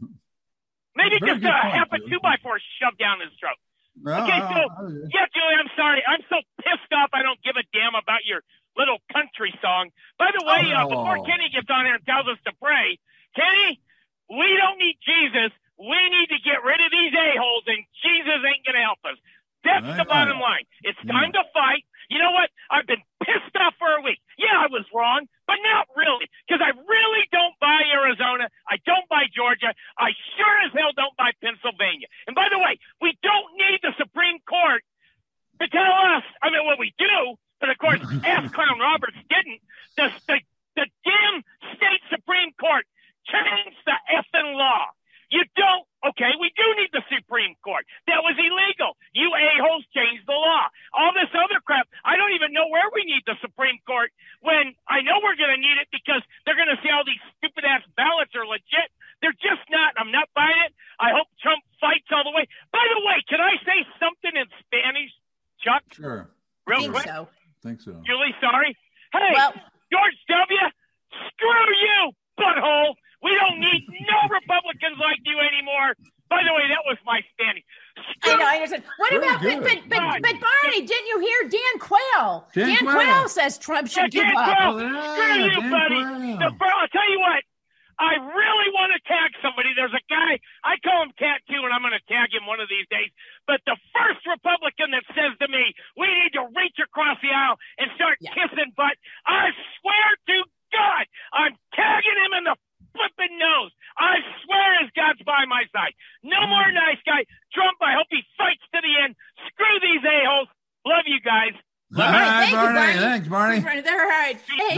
Maybe Very just good point, half a Julie. 2x4 shoved down his throat. Well, Okay, so, yeah, Julie, I'm sorry. I'm so pissed off I don't give a damn about your little country song. By the way, before Kenny gets on here and tells us to pray, Kenny, we don't need Jesus. We need to get rid of these a-holes, and Jesus ain't going to help us. That's the bottom line. It's time to fight. You know what? I've been pissed off for a week. Yeah, I was wrong, but not really, because I really don't buy Arizona. I don't buy Georgia. I sure as hell don't buy Pennsylvania. And by the way, we don't need the Supreme Court to tell us, I mean, well, we do, but of course, Ass Clown Roberts didn't. The damn state Supreme Court changed the effing law. You don't, okay, we do need the Supreme Court. That was illegal. You a-holes changed the law. All this other crap, I don't even know where we need the Supreme Court when I know we're going to need it because they're going to see all these stupid-ass ballots are legit. They're just not. I'm not buying it. I hope Trump fights all the way. By the way, can I say something in Spanish, Chuck? Sure. Real quick? Think so. Julie, sorry. Hey, Well- George W., screw you, butthole. We don't need no Republicans like you anymore. By the way, that was my standing. I know, I understand. What Very about, good. but Barney, didn't you hear Dan Quayle? Dan Dan Quayle. Quayle says Trump should give Dan up. Quayle, Yeah, screw you, Dan buddy. Quayle. I'll tell you what. I really want to tag somebody. There's a guy, I call him Cat 2, and I'm going to tag him one of these days. But the first Republican that says to me, we need to reach across the aisle and start kissing butt, I swear to God, I'm tagging him in the flipping nose. I swear as God's by my side. No more nice guy. Trump, I hope he fights to the end. Screw these a-holes. Love you guys. All right, right, thank you, Barney. Barney. Thanks, Barney. They're all right. Hey,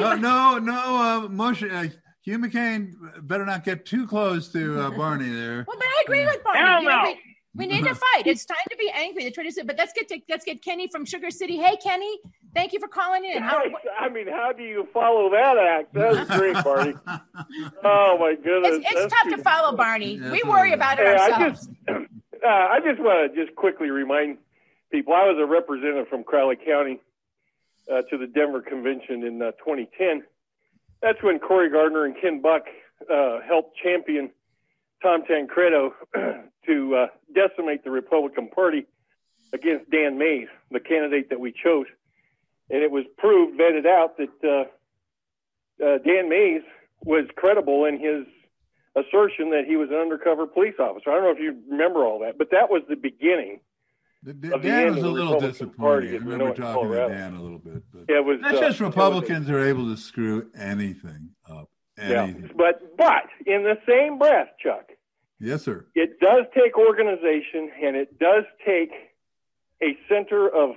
No, motion. Hugh McCain better not get too close to Barney there. well, but I agree with Barney. Hell You know, no. we need to fight. It's time to be angry. But let's get Kenny from Sugar City. Hey, Kenny, thank you for calling in. I mean, how do you follow that act? That was great, Barney. Oh my goodness, It's tough to follow Barney. Yes, We it worry is. about it Hey, ourselves. I just want to just quickly remind people. I was a representative from Crowley County to the Denver Convention in 2010. That's when Cory Gardner and Ken Buck helped champion Tom Tancredo to decimate the Republican Party against Dan Mays, the candidate that we chose. And it was proved, vetted out, that Dan Mays was credible in his assertion that he was an undercover police officer. I don't know if you remember all that, but that was the beginning. Dan was a little disappointed. I remember talking to Dan a little bit. But Yeah, it was. that's just Republicans are able to screw anything up. Anything. Yeah, but in the same breath, Chuck, Yes, sir. it does take organization and it does take a center of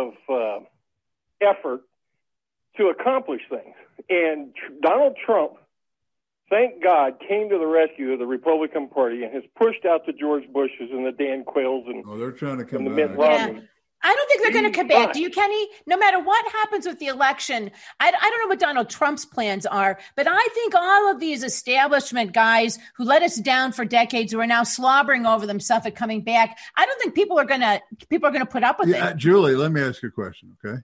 effort to accomplish things. And Donald Trump, thank God, came to the rescue of the Republican Party and has pushed out the George Bushes and the Dan Quayles and, Oh, they're trying to and come the back. Mitt Romney. I don't think they're going to come back. Fine. Do you, Kenny? No matter what happens with the election, I don't know what Donald Trump's plans are, but I think all of these establishment guys who let us down for decades, who are now slobbering over themselves and coming back, I don't think people are going to put up with it. Julie, let me ask you a question, okay?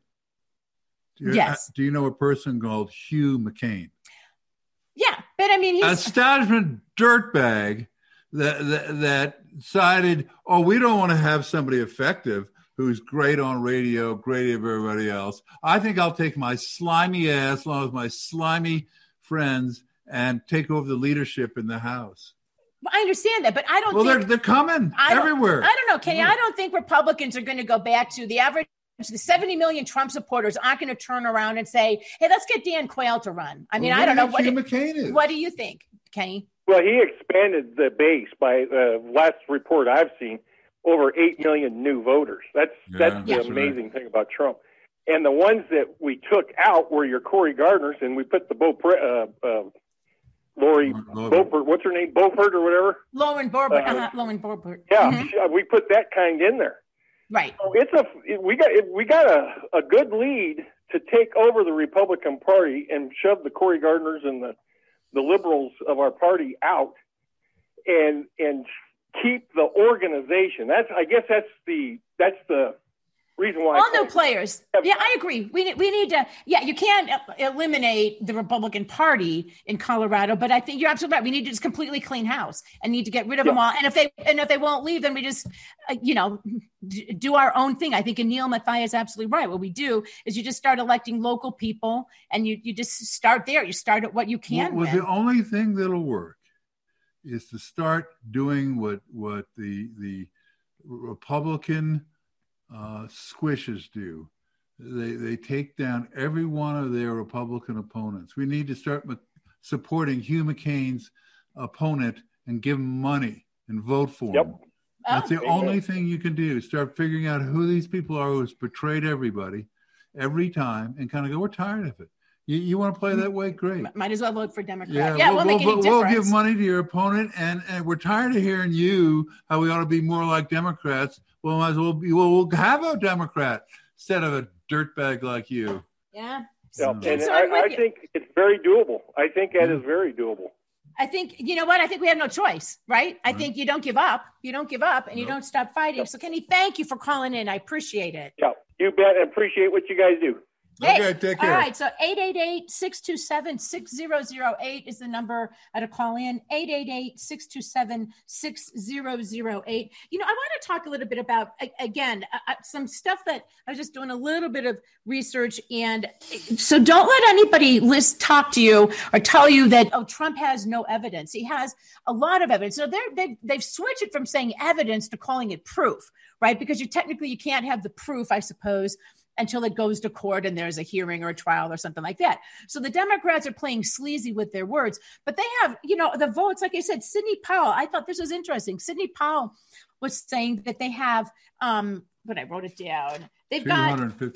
Yes. Do you know a person called Hugh McCain? Yeah, but I mean, he's Establishment dirtbag that decided, we don't want to have somebody effective who's great on radio, great of everybody else. I think I'll take my slimy ass along with my slimy friends and take over the leadership in the House. I understand that, but I don't. Well, think, they're coming everywhere. I don't know, Kenny. I don't think Republicans are going to go back to the average. The 70 million Trump supporters aren't going to turn around and say, "Hey, let's get Dan Quayle to run." I mean, I don't know what Hugh McCain is. What do you think, Kenny? Well, he expanded the base by last report I've seen, over 8 million new voters. That's the amazing thing about Trump. And the ones that we took out were your Cory Gardners, and we put the Lori Beaufort, what's her name? Beaufort or whatever? Lauren Boebert. Lauren Boebert. Yeah, we put that kind in there. Right. So we got a good lead to take over the Republican Party and shove the Cory Gardners and the liberals of our party out, and keep the organization. I guess that's the reason why. All new players. Yeah, I agree. We need to. Yeah, you can't eliminate the Republican Party in Colorado, but I think you're absolutely right. We need to just completely clean house and need to get rid of them all. And if they won't leave, then we just do our own thing. I think Anil Mathai is absolutely right. What we do is you just start electing local people, and you just start there. You start at what you can. Well, the only thing that'll work is to start doing what the Republican squishes do. They take down every one of their Republican opponents. We need to start supporting Hugh McCain's opponent and give him money and vote for him. That's the only thing you can do. Start figuring out who these people are who's betrayed everybody every time and kind of go, we're tired of it. You want to play that way? Great. Might as well vote for Democrat. Yeah, we'll make any difference. We'll give money to your opponent, and we're tired of hearing how we ought to be more like Democrats. Well, might as well we'll have a Democrat instead of a dirtbag like you. Yeah. And I think it's very doable. I think that is very doable. I think, you know what? I think we have no choice, right? I think you don't give up. You don't give up, and you don't stop fighting. So, Kenny, thank you for calling in. I appreciate it. Yeah, you bet. I appreciate what you guys do. Okay, take care. All right, so 888-627-6008 is the number to call in, 888-627-6008. I want to talk a little bit about, again, some stuff that I was just doing a little bit of research, and so don't let anybody talk to you or tell you that, Trump has no evidence. He has a lot of evidence. So they've switched it from saying evidence to calling it proof, right? Because you can't have the proof, I suppose, until it goes to court and there's a hearing or a trial or something like that. So the Democrats are playing sleazy with their words, but they have, the votes. Like I said, Sidney Powell, I thought this was interesting. Sidney Powell was saying that they have, but I wrote it down. They've got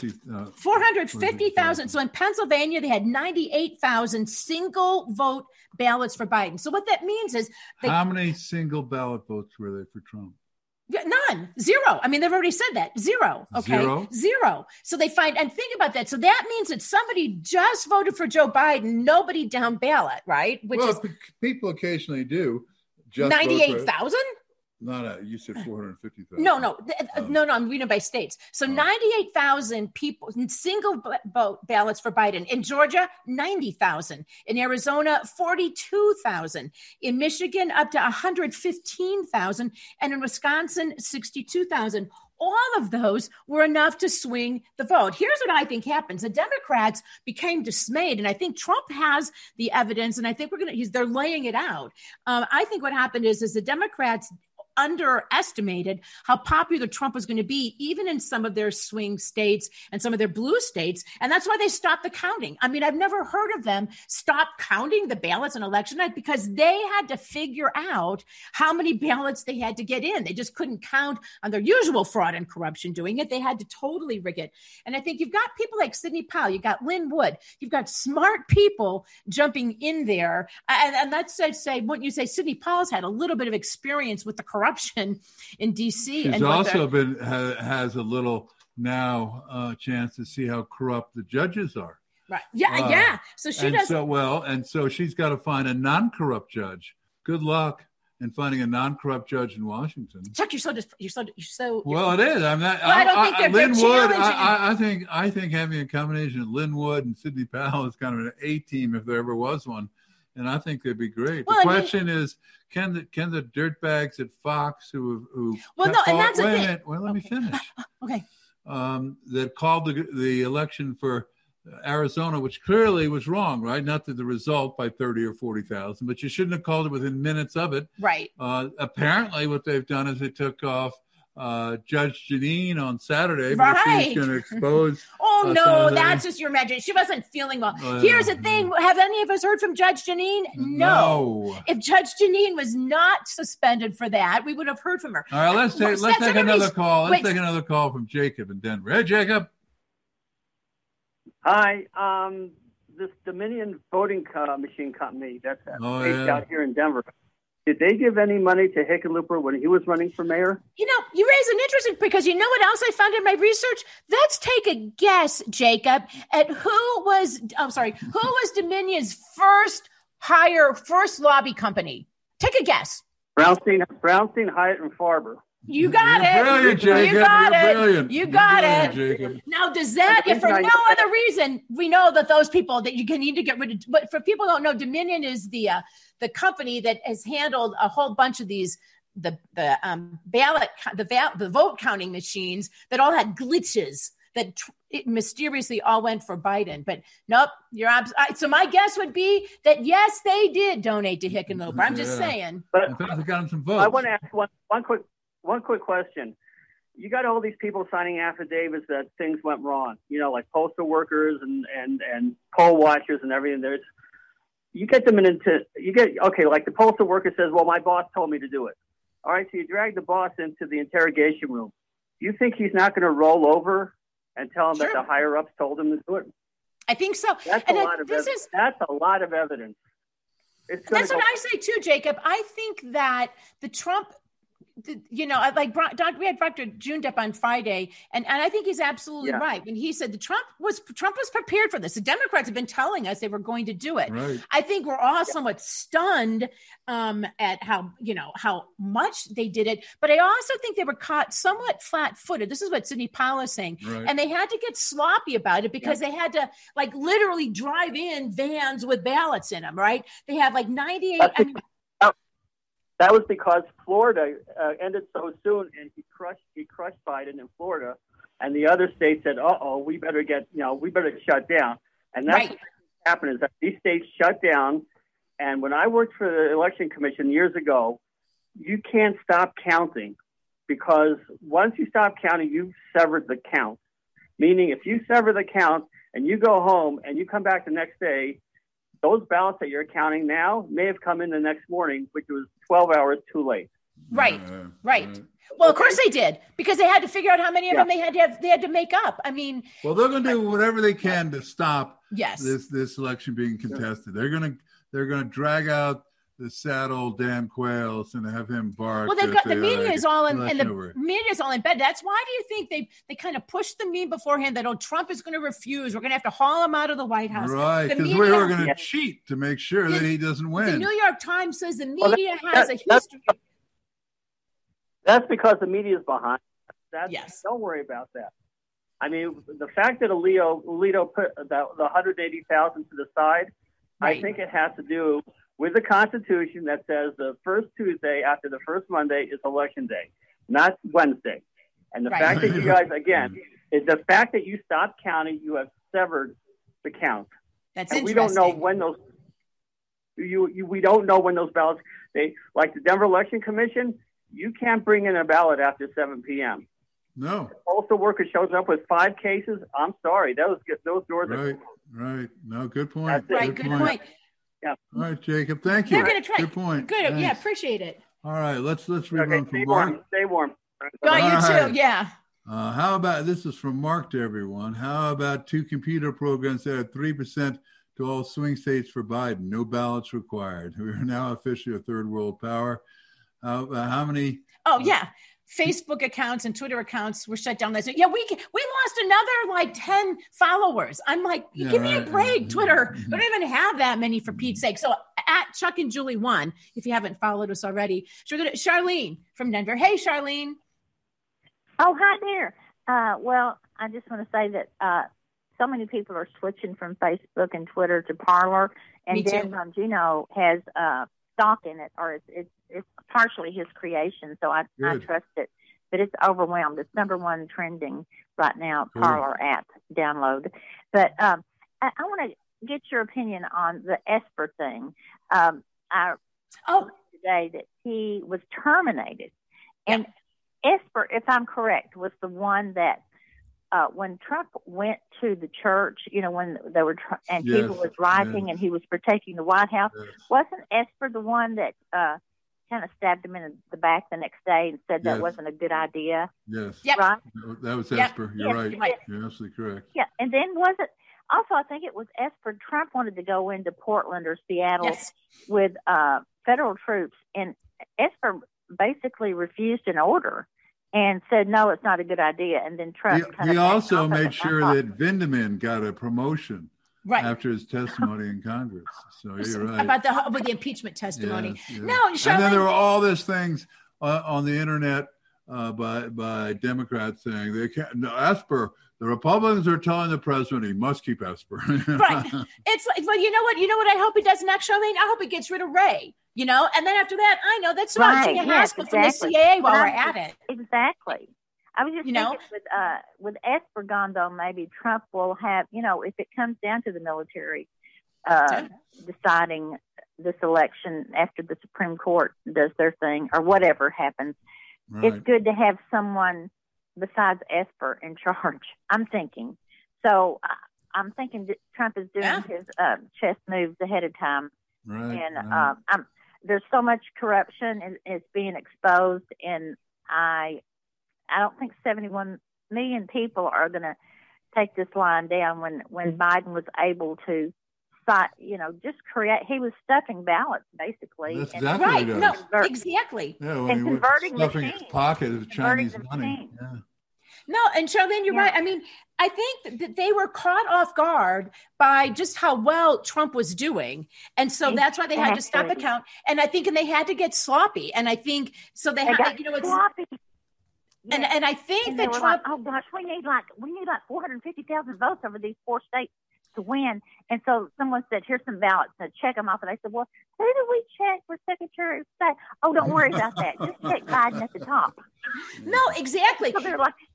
450,000. So in Pennsylvania, they had 98,000 single vote ballots for Biden. So what that means is how many single ballot votes were there for Trump? None. Zero. I mean, they've already said that. Zero. Okay. Zero. So they and think about that. So that means that somebody just voted for Joe Biden, nobody down ballot, right? People occasionally do. 98,000? No, you said 450,000. No, I'm reading by states. So 98,000 people, single vote ballots for Biden. In Georgia, 90,000. In Arizona, 42,000. In Michigan, up to 115,000. And in Wisconsin, 62,000. All of those were enough to swing the vote. Here's what I think happens. The Democrats became dismayed, and I think Trump has the evidence, and I think they're laying it out. I think what happened is the Democrats underestimated how popular Trump was going to be, even in some of their swing states and some of their blue states. And that's why they stopped the counting. I mean, I've never heard of them stop counting the ballots on election night because they had to figure out how many ballots they had to get in. They just couldn't count on their usual fraud and corruption doing it. They had to totally rig it. And I think you've got people like Sidney Powell, you've got Lynn Wood, you've got smart people jumping in there. And that's say, wouldn't you say Sidney Powell's had a little bit of experience with the corruption in D.C. She's also has a little now chance to see how corrupt the judges are. Right. Yeah. So she does. So she's got to find a non-corrupt judge. Good luck in finding a non-corrupt judge in Washington. Chuck, you're so. Well, it is. I'm not. Well, I don't think they're Lynn Wood. I think having a combination of Lynn Wood and Sidney Powell is kind of an A team if there ever was one. And I think they'd be great. The question is, can the dirtbags at Fox who and that's wait a minute. Well, let me finish. Okay. That called the election for Arizona, which clearly was wrong, right? Not that the result by 30 or 40,000, but you shouldn't have called it within minutes of it. Right. Apparently, what they've done is they took off Judge Jeanine on Saturday, but she's going to expose. Oh no, that's just your imagination. She wasn't feeling well. Here's the thing: have any of us heard from Judge Jeanine? No. If Judge Jeanine was not suspended for that, we would have heard from her. All right, let's take another call. Let's take another call from Jacob in Denver. Hey, Jacob. Hi. this Dominion voting machine company that's based yeah. out here in Denver. Did they give any money to Hickenlooper when he was running for mayor? You know, you raise an interesting, because you know what else I found in my research? Let's take a guess, Jacob, at who was Dominion's first lobby company. Take a guess. Brownstein, Hyatt, and Farber. You got it. Brilliant, Jacob. You got You're it. brilliant. You got You're it. brilliant, Jacob. Now, does that, if for no other reason, we know that those people that you need to get rid of, but for people who don't know, Dominion is the company that has handled a whole bunch of these, the vote counting machines that all had glitches that it mysteriously all went for Biden. But nope, so my guess would be that yes, they did donate to Hickenlooper. I'm just saying. But in fact, they got him some votes. I want to ask one quick question. You got all these people signing affidavits that things went wrong, you know, like postal workers and poll watchers and everything. You get them like the postal worker says, well, my boss told me to do it. All right, so you drag the boss into the interrogation room. Do you think he's not going to roll over and tell him that the higher ups told him to do it? I think so. That's a lot of evidence. That's a lot of evidence. That's what I say too, Jacob. I think that the Trump, you know, like we had Dr. Jundepp on Friday, and I think he's absolutely right when he said Trump was prepared for this. The Democrats have been telling us they were going to do it. Right. I think we're all somewhat stunned at how much they did it, but I also think they were caught somewhat flat-footed. This is what Sidney Powell is saying, and they had to get sloppy about it because they had to like literally drive in vans with ballots in them. Right? They had like 98. That was because Florida ended so soon, and he crushed Biden in Florida, and the other states said, we better shut down. And that's what happened is that these states shut down. And when I worked for the Election Commission years ago, you can't stop counting, because once you stop counting, you've severed the count. Meaning, if you sever the count and you go home and you come back the next day, those ballots that you're counting now may have come in the next morning, which was 12 hours too late. Right. Well, of course they did, because they had to figure out how many of them they had to make up. I mean, well, they're going to do whatever they can to stop this election being contested. They're going to drag out the sad old Dan Quayle and have him bark. Well, they've got the media is all in, and the media is all in bed. That's why do you think they kind of pushed the meme beforehand that Trump is going to refuse? We're going to have to haul him out of the White House, right? Because we were going to cheat to make sure that he doesn't win. The New York Times says the media has a history. That's because the media is behind. Don't worry about that. I mean, the fact that Alito put the 180,000 to the side, I think it has to do with the Constitution that says the first Tuesday after the first Monday is Election Day, not Wednesday. And the fact that you guys, again, is the fact that you stopped counting, you have severed the count. That's and interesting. We don't know when those. We don't know when those ballots. Like the Denver Election Commission. You can't bring in a ballot after 7 p.m. No. The postal worker shows up with 5 cases. I'm sorry, those doors are. Right. No, good point. Good point. Yeah. All right, Jacob. Thank you. They're going to try. Good point. Good. Thanks. Yeah, appreciate it. All right, let's rerun from Mark. Stay warm. Oh, you too. Yeah. How about this is from Mark to everyone? How about 2 computer programs that had 3% to all swing states for Biden? No ballots required. We are now officially a third world power. How many? Oh yeah. Facebook accounts and Twitter accounts were shut down. We lost another 10 followers. I'm like, give me a break, Twitter. We don't even have that many, for Pete's sake. So at Chuck and Julie 1, if you haven't followed us already. So we're going to Charlene from Denver. Hey, Charlene. Oh, hi there. Well, I just want to say that so many people are switching from Facebook and Twitter to Parler, and Dan Bongino has stock in it, or it's partially his creation, so I trust it. But it's overwhelmed. It's number 1 trending right now, Parler app download. But I want to get your opinion on the Esper thing. I heard today that he was terminated. And Esper, if I'm correct, was the one that when Trump went to the church, when they were people was rioting and he was protecting the White House, wasn't Esper the one that kind of stabbed him in the back the next day and said that wasn't a good idea? Yes. Yep. Right? That was Esper. You're right. You're absolutely correct. Yeah. And then was it, Also, I think it was Esper. Trump wanted to go into Portland or Seattle Yes. with federal troops, and Esper basically refused an order and said, no, it's not a good idea. And then Trump He also made sure that Vindman got a promotion after his testimony in Congress. So you're right. About with the impeachment testimony. Yes. No, Charlene, and then there were all these things on the internet by Democrats saying they can't. No, Esper. The Republicans are telling the president he must keep Esper. Right. It's like, well, you know what? You know what I hope he does next, Charlene? I hope he gets rid of Ray. You know, and then after that, I know that's not Gina Haspel from the CIA while we're at it. Exactly. I was just thinking with Esper gone, though, maybe Trump will have, you know, if it comes down to the military deciding this election after the Supreme Court does their thing or whatever happens, it's good to have someone besides Esper in charge, I'm thinking. So I'm thinking that Trump is doing his chess moves ahead of time. Right. And there's so much corruption and it's being exposed, and I don't think 71 million people are going to take this line down when Biden was able to, you know, just create. He was stuffing ballots basically. That's exactly right. No, exactly. Yeah, and converting stuffing his pocket of Chinese money. Yeah. No, and Charlene, you're right. I mean, I think that they were caught off guard by just how well Trump was doing. And so that's why they had to stop the count. And I think, and they had to get sloppy. And I think, so they had, you know, it's sloppy. And I think that Trump, like, oh gosh, we need like 450,000 votes over these 4 states to win. And so someone said, here's some ballots, and check them off. And I said, well, who do we check for Secretary of State? Oh, don't worry about that. Just check Biden at the top. No, exactly. So they're like,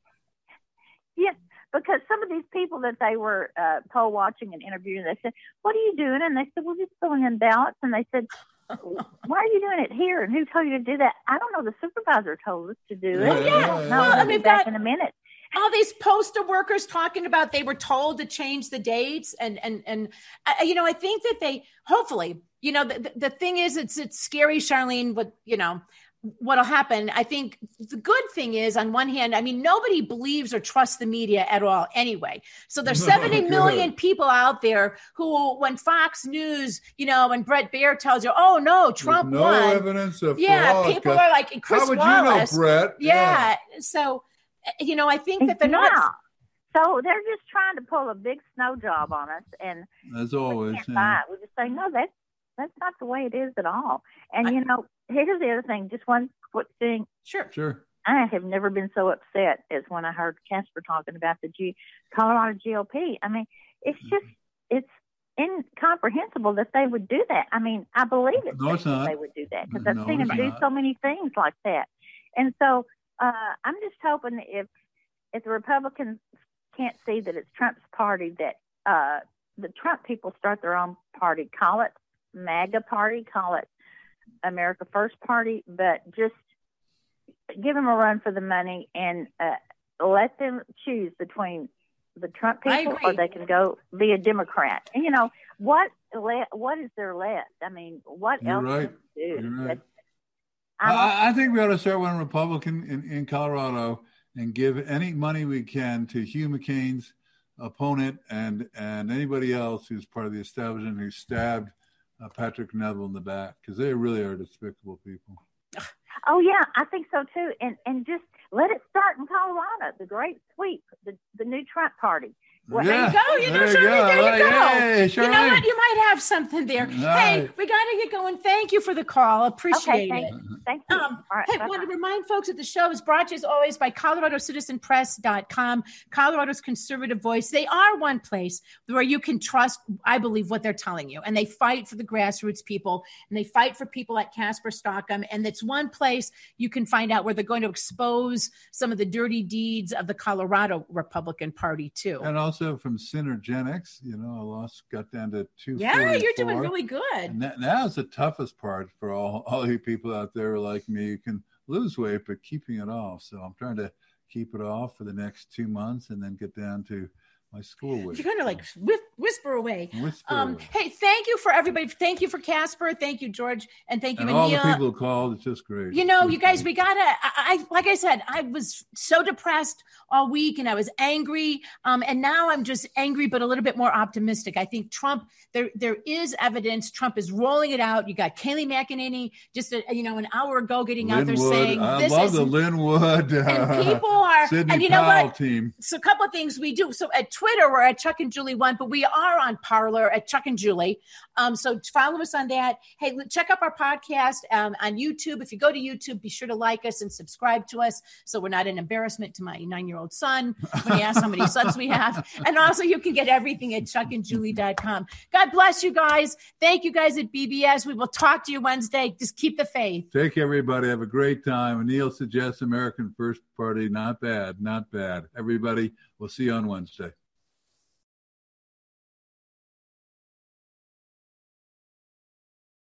yes, because some of these people that they were poll watching and interviewing, they said, what are you doing? And they said, well, just filling in ballots. And they said, why are you doing it here? And who told you to do that? I don't know. The supervisor told us to do it. I'll be back in a minute. All these postal workers talking about they were told to change the dates. And you know, I think that they, hopefully, you know, the thing is, it's scary, Charlene, but, you know, what'll happen. I think the good thing is, on one hand, I mean, nobody believes or trusts the media at all anyway. So there's 70 million people out there who, when Fox News, you know, when Brett Baer tells you, oh no, Trump no won. Evidence of fraud. People are like, Chris How would Wallace. You know, Brett? Yeah. So, you know, I think that they're not. So they're just trying to pull a big snow job on us. And as always, we just say, no, that's not the way it is at all. And, you know, here's the other thing, just one quick thing. Sure. I have never been so upset as when I heard Casper talking about the Colorado GOP. I mean, it's just, it's incomprehensible that they would do that. I mean, I believe it. No, it's not. They would do that because I've seen them do so many things like that. And so I'm just hoping if the Republicans can't see that it's Trump's party, that the Trump people start their own party, call it MAGA party, call it America First Party, but just give them a run for the money and let them choose between the Trump people or they can go be a Democrat. And, you know, what is there left? I mean, what You're else right. can you do? You're right. I think we ought to start one Republican in Colorado and give any money we can to Hugh McCain's opponent and anybody else who's part of the establishment who stabbed Patrick Neville in the back, because they really are despicable people. Oh yeah, I think so too. And just let it start in Colorado, the great sweep, the new Trump party. Well, there you go. You know, Charlene, there you go. Hey, you know what? You might have something there. Hey, we got to get going. Thank you for the call. Appreciate it. Thank you. Hey, I want to remind folks that the show is brought to you as always by ColoradoCitizenPress.com, Colorado's conservative voice. They are one place where you can trust, I believe, what they're telling you. And they fight for the grassroots people, and they fight for people like Casper Stockham. And it's one place you can find out where they're going to expose some of the dirty deeds of the Colorado Republican Party, too. And also from Synergenics, you know, got down to 244. Yeah, you're doing really good. And now's the toughest part for all you people out there like me. You can lose weight, but keeping it off. So I'm trying to keep it off for the next 2 months and then get down to My school wish. You're going to whisper away. Whisper away. Hey, thank you for everybody. Thank you for Casper. Thank you, George. And thank you, and all Anil. the people who called. It's just great. You know, you guys, we got to, like I said, I was so depressed all week and I was angry. And now I'm just angry, but a little bit more optimistic. I think Trump, there is evidence. Trump is rolling it out. You got Kayleigh McEnany just, an hour ago getting out there saying, I love the Linwood. And people are, Sidney and you know Powell what? Team. So a couple of things we do. So at Twitter, we're at Chuck and Julie 1, but we are on Parler at Chuck and Julie. So follow us on that. Hey, check out our podcast on YouTube. If you go to YouTube, be sure to like us and subscribe to us so we're not an embarrassment to my 9-year-old son when he asks how many sons we have. And also you can get everything at chuckandjulie.com. God bless you guys. Thank you guys at BBS. We will talk to you Wednesday. Just keep the faith. Take care, everybody. Have a great time. Anil suggests American First Party. Not bad. Not bad. Everybody, we'll see you on Wednesday.